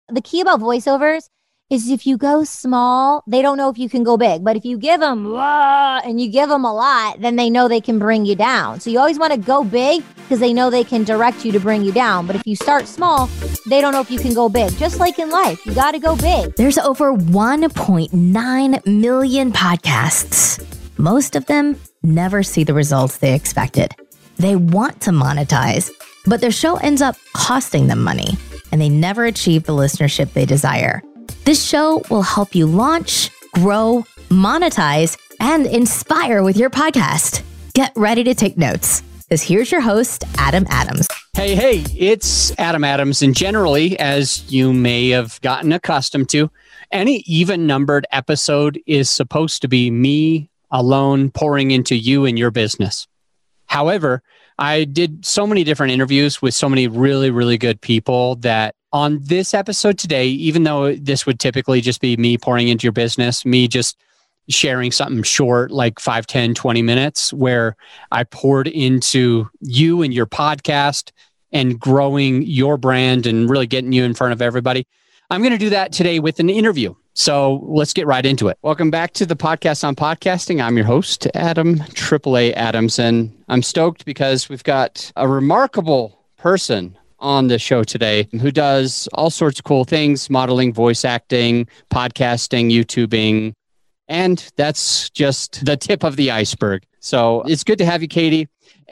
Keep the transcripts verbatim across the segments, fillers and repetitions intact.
the key about voiceovers is if you go small, they don't know if you can go big. But if you give them and you give them a lot, then they know they can bring you down. So you always want to go big because they know they can direct you to bring you down. But if you start small, they don't know if you can go big. Just like in life, you got to go big. There's over one point nine million podcasts. Most of them never see the results they expected. They want to monetize, but their show ends up costing them money, and they never achieve the listenership they desire. This show will help you launch, grow, monetize, and inspire with your podcast. Get ready to take notes, because here's your host, Adam Adams. Hey, hey, it's Adam Adams, and generally, as you may have gotten accustomed to, any even-numbered episode is supposed to be me alone pouring into you and your business. However, I did so many different interviews with so many really, really good people that on this episode today, even though this would typically just be me pouring into your business, me just sharing something short, like five, ten, twenty minutes, where I poured into you and your podcast and growing your brand and really getting you in front of everybody. I'm going to do that today with an interview. So let's get right into it. Welcome back to the Podcast on Podcasting. I'm your host, Adam Triple A Adams, and I'm stoked because we've got a remarkable person on the show today who does all sorts of cool things: modeling, voice acting, podcasting, YouTubing, and that's just the tip of the iceberg. So it's good to have you, Katie.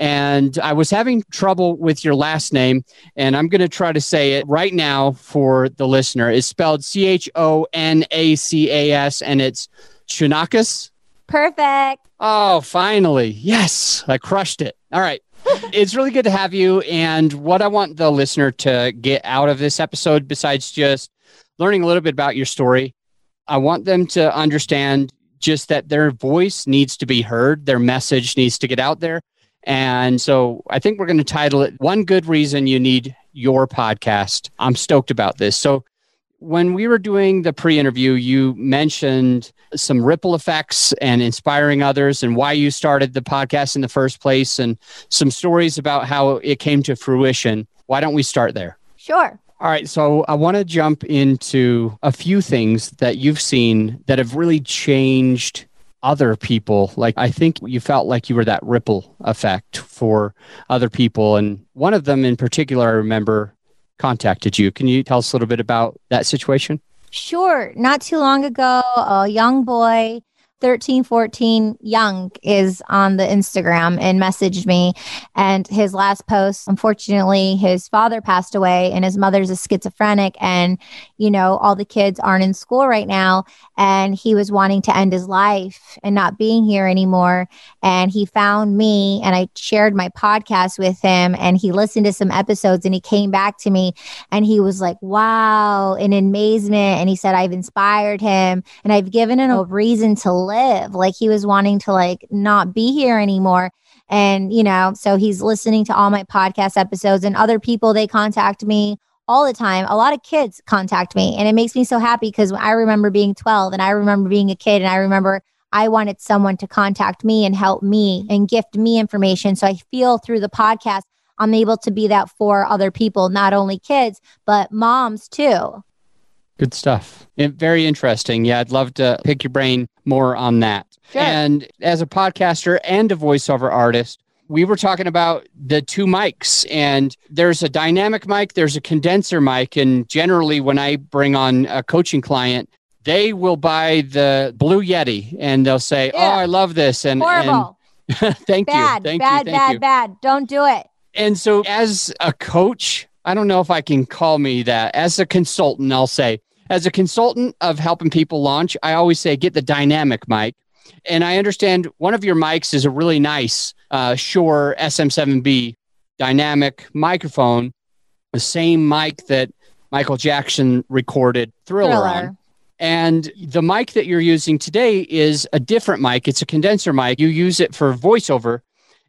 And I was having trouble with your last name, and I'm going to try to say it right now for the listener. It's spelled C H O N A C A S, and it's Chonacas. Perfect. Oh, finally. Yes, I crushed it. All right. It's really good to have you. And what I want the listener to get out of this episode, besides just learning a little bit about your story, I want them to understand just that their voice needs to be heard. Their message needs to get out there. And so I think we're going to title it One Good Reason You Need Your Podcast. I'm stoked about this. So when we were doing the pre-interview, you mentioned some ripple effects and inspiring others and why you started the podcast in the first place and some stories about how it came to fruition. Why don't we start there? Sure. All right. So I want to jump into a few things that you've seen that have really changed other people. Like, I think you felt like you were that ripple effect for other people. And one of them in particular, I remember, contacted you. Can you tell us a little bit about that situation? Sure. Not too long ago, a young boy, thirteen, fourteen, young, is on the Instagram and messaged me. And his last post, unfortunately, his father passed away and his mother's a schizophrenic. And, you know, all the kids aren't in school right now. And he was wanting to end his life and not being here anymore. And he found me and I shared my podcast with him and he listened to some episodes and he came back to me and he was like, wow, in amazement. And he said, I've inspired him and I've given him a reason to live. Like, he was wanting to like not be here anymore. And, you know, so he's listening to all my podcast episodes and other people, they contact me all the time. A lot of kids contact me and it makes me so happy because I remember being twelve and I remember being a kid and I remember I wanted someone to contact me and help me and gift me information. So I feel through the podcast, I'm able to be that for other people, not only kids, but moms too. Good stuff. It, very interesting. Yeah, I'd love to pick your brain more on that. Sure. And as a podcaster and a voiceover artist, we were talking about the two mics, and there's a dynamic mic, there's a condenser mic. And generally, when I bring on a coaching client, they will buy the Blue Yeti and they'll say, yeah. oh, I love this. And, Horrible. and thank bad, you. Thank bad, you. Thank bad, you. bad. Don't do it. And so as a coach, I don't know if I can call me that. As a consultant, I'll say, as a consultant of helping people launch, I always say, get the dynamic mic. And I understand one of your mics is a really nice uh, Shure S M seven B dynamic microphone, the same mic that Michael Jackson recorded Thriller, Thriller on. And the mic that you're using today is a different mic. It's a condenser mic. You use it for voiceover,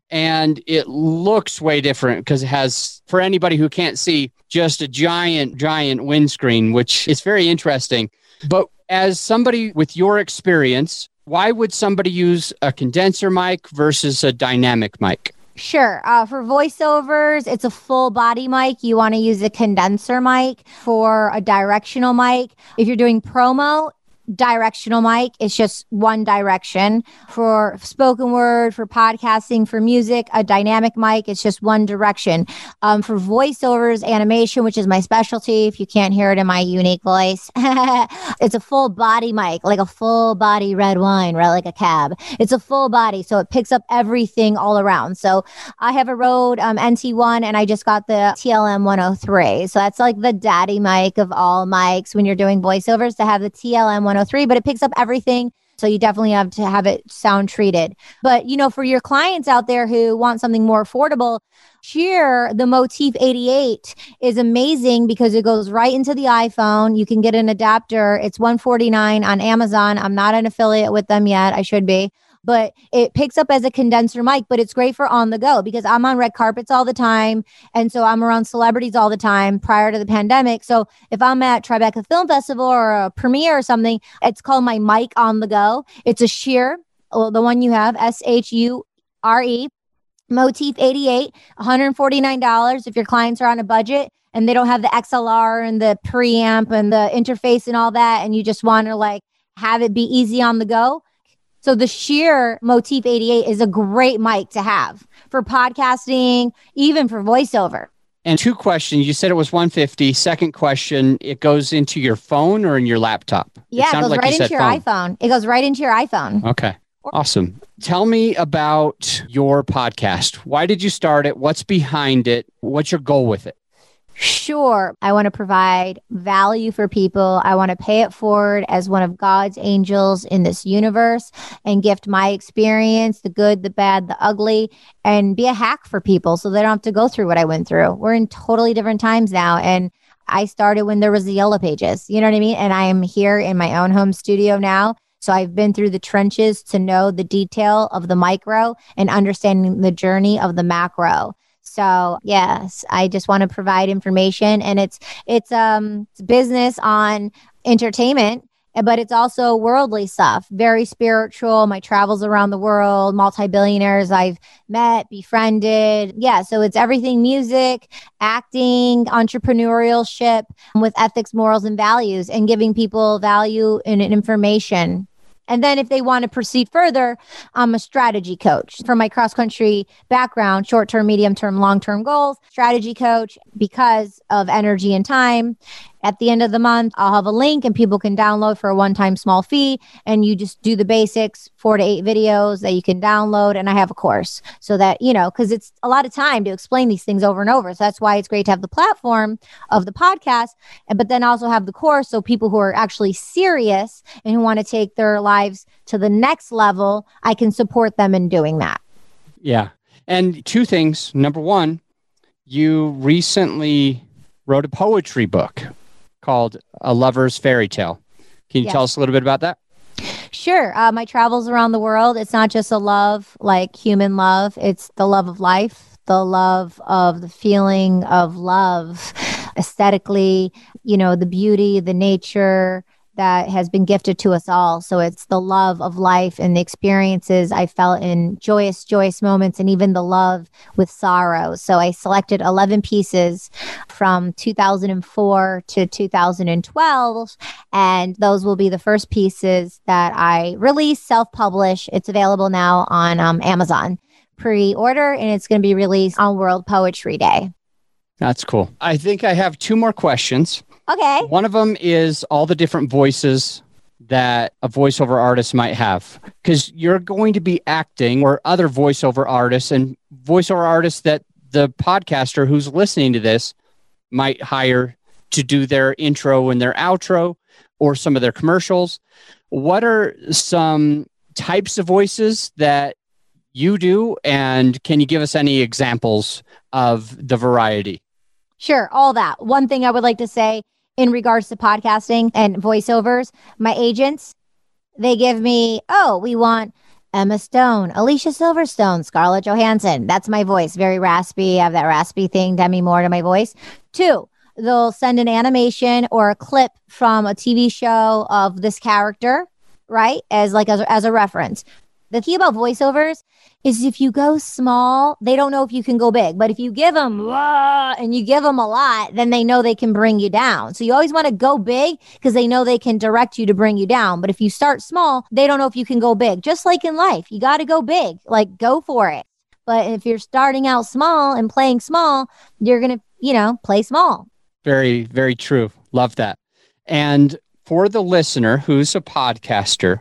and it looks way different because it has, for anybody who can't see, just a giant, giant windscreen, which is very interesting. But as somebody with your experience, why would somebody use a condenser mic versus a dynamic mic? Sure. Uh, for voiceovers, it's a full body mic. You want to use a condenser mic. For a directional mic, if you're doing promo, directional mic, it's just one direction. For spoken word, for podcasting, for music, a dynamic mic, it's just one direction. Um, for voiceovers, animation, which is my specialty, if you can't hear it in my unique voice, it's a full body mic, like a full body red wine, right? Like a cab. It's a full body, so it picks up everything all around. So I have a Rode um, N T one, and I just got the T L M one oh three. So that's like the daddy mic of all mics when you're doing voiceovers, to have the T L M one oh three, but it picks up everything. So you definitely have to have it sound treated. But, you know, for your clients out there who want something more affordable, Shure, the Motif eighty-eight is amazing because it goes right into the iPhone. You can get an adapter. It's one hundred forty-nine dollars on Amazon. I'm not an affiliate with them yet. I should be. But it picks up as a condenser mic, but it's great for on the go because I'm on red carpets all the time. And so I'm around celebrities all the time prior to the pandemic. So if I'm at Tribeca Film Festival or a premiere or something, it's called my mic on the go. It's a Shure, the one you have, S H U R E, Motif eighty-eight, one hundred forty-nine dollars if your clients are on a budget and they don't have the X L R and the preamp and the interface and all that, and you just want to like have it be easy on the go. So the Shure Motif eighty-eight is a great mic to have for podcasting, even for voiceover. And two questions. You said it was one hundred fifty dollars. Second question, it goes into your phone or in your laptop? Yeah, it, it goes like right you into your phone. iPhone. It goes right into your iPhone. Okay. Awesome. Tell me about your podcast. Why did you start it? What's behind it? What's your goal with it? Sure. I want to provide value for people. I want to pay it forward as one of God's angels in this universe and gift my experience, the good, the bad, the ugly, and be a hack for people so they don't have to go through what I went through. We're in totally different times now. And I started when there was the Yellow Pages. You know what I mean? And I am here in my own home studio now. So I've been through the trenches to know the detail of the micro and understanding the journey of the macro. So yes, I just want to provide information, and it's it's um it's business on entertainment, but it's also worldly stuff, very spiritual. My travels around the world, multi-billionaires I've met, befriended. Yeah, so it's everything: music, acting, entrepreneurship with ethics, morals, and values, and giving people value and information. And then if they want to proceed further, I'm a strategy coach. For my cross-country background, short-term, medium-term, long-term goals, strategy coach because of energy and time. At the end of the month, I'll have a link and people can download for a one-time small fee. And you just do the basics, four to eight videos that you can download. And I have a course so that, you know, because it's a lot of time to explain these things over and over. So that's why it's great to have the platform of the podcast, but then also have the course. So people who are actually serious and who want to take their lives to the next level, I can support them in doing that. Yeah. And two things. Number one, you recently wrote a poetry book called A Lover's Fairy Tale. Can you yes. tell us a little bit about that? Sure. Uh, my travels around the world, it's not just a love like human love. It's the love of life, the love of the feeling of love, aesthetically, you know, the beauty, the nature that has been gifted to us all. So it's the love of life and the experiences I felt in joyous, joyous moments, and even the love with sorrow. So I selected eleven pieces from two thousand four to two thousand twelve, and those will be the first pieces that I release, self-publish. It's available now on um, Amazon. Pre-order, and it's going to be released on World Poetry Day. That's cool. I think I have two more questions. Okay. One of them is all the different voices that a voiceover artist might have, because you're going to be acting or other voiceover artists and voiceover artists that the podcaster who's listening to this might hire to do their intro and their outro or some of their commercials. What are some types of voices that you do? And can you give us any examples of the variety? Sure. All that. One thing I would like to say in regards to podcasting and voiceovers, my agents, they give me, oh, we want Emma Stone, Alicia Silverstone, Scarlett Johansson. That's my voice. Very raspy. I have that raspy thing, Demi Moore to my voice. Two, they'll send an animation or a clip from a T V show of this character, right? As like as, as a reference. The key about voiceovers is if you go small, they don't know if you can go big. But if you give them and you give them a lot, then they know they can bring you down. So you always want to go big because they know they can direct you to bring you down. But if you start small, they don't know if you can go big. Just like in life, you got to go big, like go for it. But if you're starting out small and playing small, you're going to, you know, play small. Very, very true. Love that. And for the listener who's a podcaster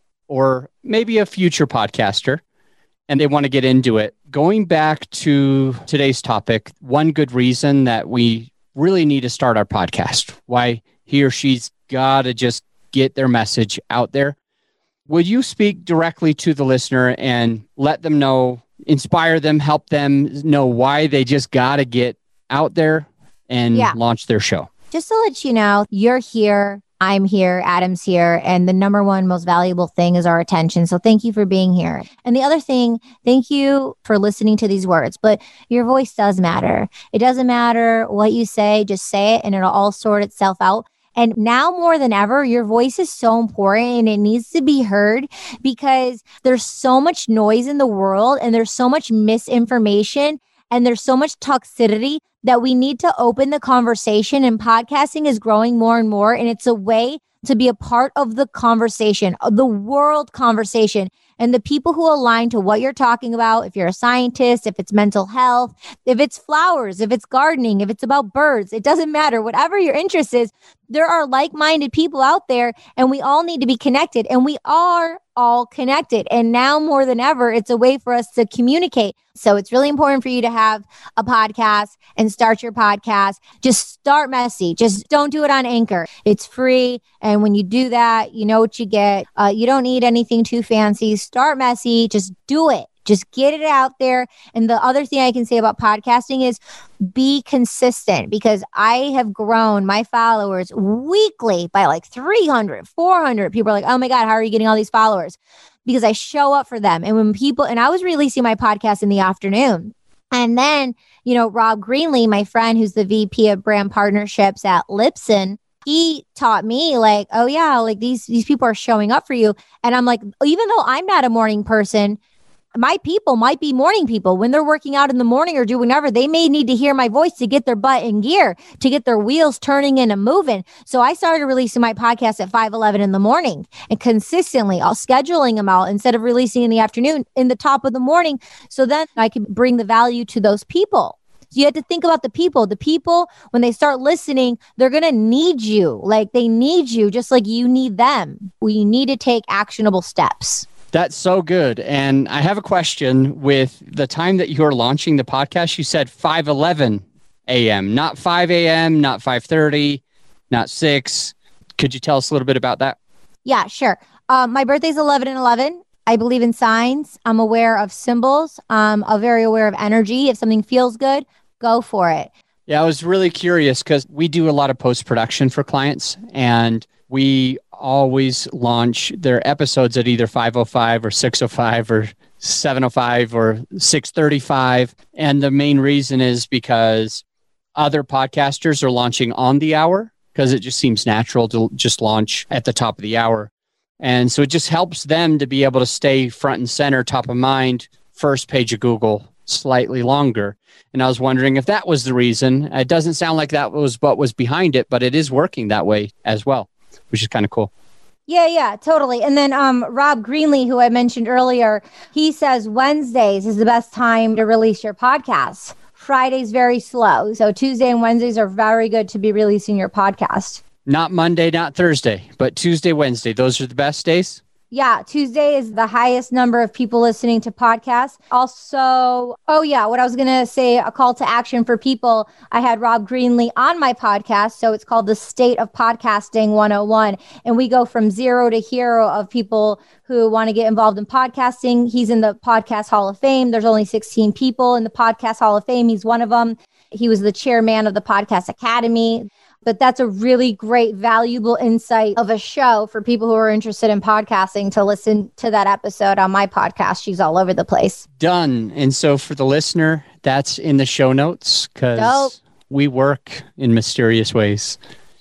or maybe a future podcaster, and they want to get into it, going back to today's topic, one good reason that we really need to start our podcast, why he or she's got to just get their message out there. Would you speak directly to the listener and let them know, inspire them, help them know why they just got to get out there and yeah. launch their show? Just to let you know, you're here. I'm here, Adam's here, and the number one most valuable thing is our attention. So thank you for being here. And the other thing, thank you for listening to these words, but your voice does matter. It doesn't matter what you say, just say it and it'll all sort itself out. And now more than ever, your voice is so important and it needs to be heard because there's so much noise in the world and there's so much misinformation and there's so much toxicity that we need to open the conversation, and podcasting is growing more and more. And it's a way to be a part of the conversation, of the world conversation. And the people who align to what you're talking about, if you're a scientist, if it's mental health, if it's flowers, if it's gardening, if it's about birds, it doesn't matter. Whatever your interest is, there are like-minded people out there and we all need to be connected, and we are all connected. And now more than ever, it's a way for us to communicate. So it's really important for you to have a podcast and start your podcast. Just start messy. Just don't do it on Anchor. It's free. And when you do that, you know what you get. Uh, you don't need anything too fancy. Start messy. Just do it. Just get it out there. And the other thing I can say about podcasting is be consistent, because I have grown my followers weekly by like three hundred, four hundred. People are like, oh my God, how are you getting all these followers? Because I show up for them. And when people, and I was releasing my podcast in the afternoon. And then, you know, Rob Greenlee, my friend who's the V P of brand partnerships at Libsyn, he taught me like, oh yeah, like these, these people are showing up for you. And I'm like, even though I'm not a morning person, my people might be morning people. When they're working out in the morning or doing whatever, they may need to hear my voice to get their butt in gear, to get their wheels turning and moving. So I started releasing my podcast at five eleven in the morning and consistently, I'll scheduling them out instead of releasing in the afternoon, in the top of the morning. So then I can bring the value to those people. So you have to think about the people. The people, when they start listening, they're going to need you. Like they need you just like you need them. We need to take actionable steps. That's so good. And I have a question. With the time that you're launching the podcast, you said five eleven a.m., not five a.m., not five thirty, not six. Could you tell us a little bit about that? Yeah, sure. Um, my birthday's eleven and eleven. I believe in signs. I'm aware of symbols. Um, I'm very aware of energy. If something feels good, go for it. Yeah, I was really curious because we do a lot of post-production for clients, and we always launch their episodes at either five oh five or six oh five or seven oh five or six thirty-five. And the main reason is because other podcasters are launching on the hour, because it just seems natural to just launch at the top of the hour. And so it just helps them to be able to stay front and center, top of mind, first page of Google, slightly longer. And I was wondering if that was the reason. It doesn't sound like that was what was behind it, but it is working that way as well, which is kind of cool. Yeah, yeah, totally. And then um, Rob Greenlee, who I mentioned earlier, he says Wednesdays is the best time to release your podcast. Friday's very slow. So Tuesday and Wednesdays are very good to be releasing your podcast. Not Monday, not Thursday, but Tuesday, Wednesday. Those are the best days? Yeah, Tuesday is the highest number of people listening to podcasts. Also, oh yeah, what I was going to say, a call to action for people. I had Rob Greenlee on my podcast. So it's called The State of Podcasting one oh one. And we go from zero to hero of people who want to get involved in podcasting. He's in the Podcast Hall of Fame. There's only sixteen people in the Podcast Hall of Fame. He's one of them. He was the chairman of the Podcast Academy. But that's a really great, valuable insight of a show for people who are interested in podcasting to listen to that episode on my podcast. She's all over the place. Done. And so for the listener, that's in the show notes because we work in mysterious ways.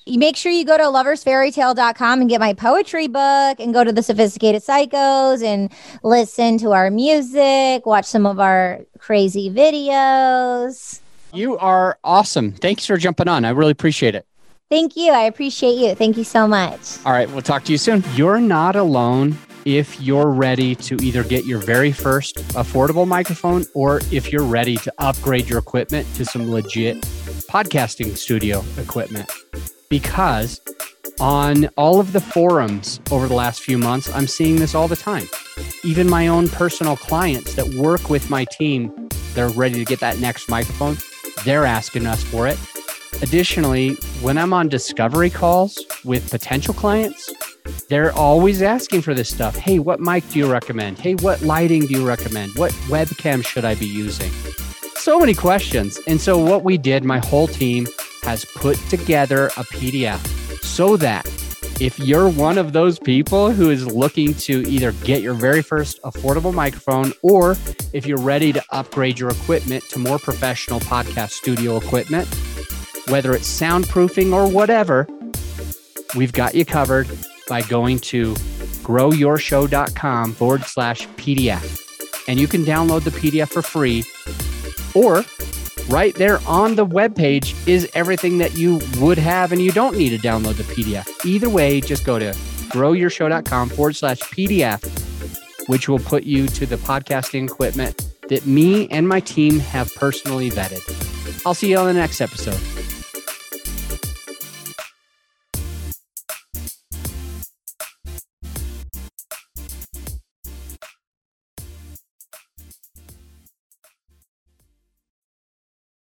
You make sure you go to lovers fairy tale dot com and get my poetry book and go to the Sophisticated Psychos and listen to our music, watch some of our crazy videos. You are awesome. Thanks for jumping on. I really appreciate it. Thank you. I appreciate you. Thank you so much. All right. We'll talk to you soon. You're not alone if you're ready to either get your very first affordable microphone or if you're ready to upgrade your equipment to some legit podcasting studio equipment. Because on all of the forums over the last few months, I'm seeing this all the time. Even my own personal clients that work with my team, they're ready to get that next microphone. They're asking us for it. Additionally, when I'm on discovery calls with potential clients, they're always asking for this stuff. Hey, what mic do you recommend? Hey, what lighting do you recommend? What webcam should I be using? So many questions. And so what we did, my whole team has put together a P D F so that if you're one of those people who is looking to either get your very first affordable microphone, or if you're ready to upgrade your equipment to more professional podcast studio equipment, whether it's soundproofing or whatever, we've got you covered by going to growyourshow.com forward slash PDF. And you can download the P D F for free, or right there on the webpage is everything that you would have and you don't need to download the P D F. Either way, just go to growyourshow.com forward slash PDF, which will put you to the podcasting equipment that me and my team have personally vetted. I'll see you on the next episode.